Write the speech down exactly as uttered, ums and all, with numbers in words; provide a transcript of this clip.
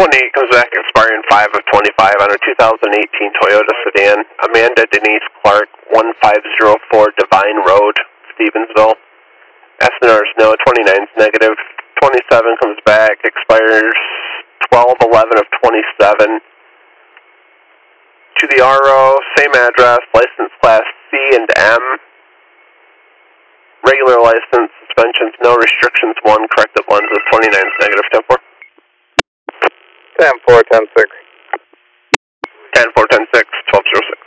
twenty-eight comes back expiring five of twenty-five on her two thousand eighteen Toyota sedan. Amanda Denise Clark, one five zero four Divine Road, Stevensville. S N R is no, twenty-nine is negative. twenty-seven comes back, expires twelve eleven of twenty-seven. To the R O, same address, license class C and M. Regular license, suspensions, no restrictions, one, corrected lenses, twenty-nine is negative, ten four. ten four, ten six. ten four, ten six, twelve zero six.